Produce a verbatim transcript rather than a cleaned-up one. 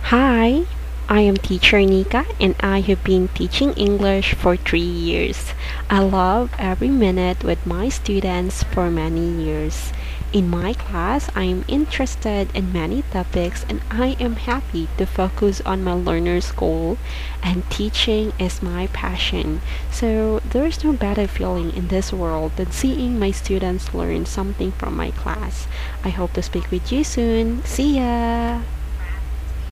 Hi, I am teacher Nika and I have been teaching English for three years. I love every minute with my students for many years. In my class, I am interested in many topics and I am happy to focus on my learner's goal, and teaching is my passion. So there is no better feeling in this world than seeing my students learn something from my class. I hope to speak with you soon. See ya!